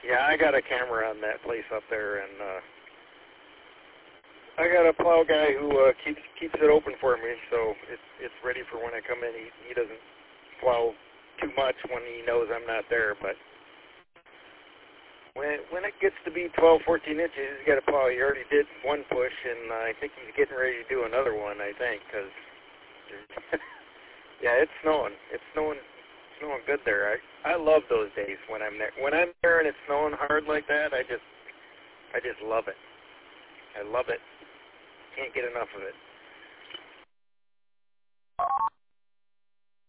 Yeah, I got a camera on that place up there, and I got a plow guy who keeps it open for me, so it's ready for when I come in. He doesn't plow too much when he knows I'm not there, but when it gets to be 12, 14 inches, he's got to plow. He already did one push, and I think he's getting ready to do another one, I think, because yeah, it's snowing. It's snowing good there. I love those days when I'm there. When I'm there and it's snowing hard like that, I just love it. I love it. Can't get enough of it.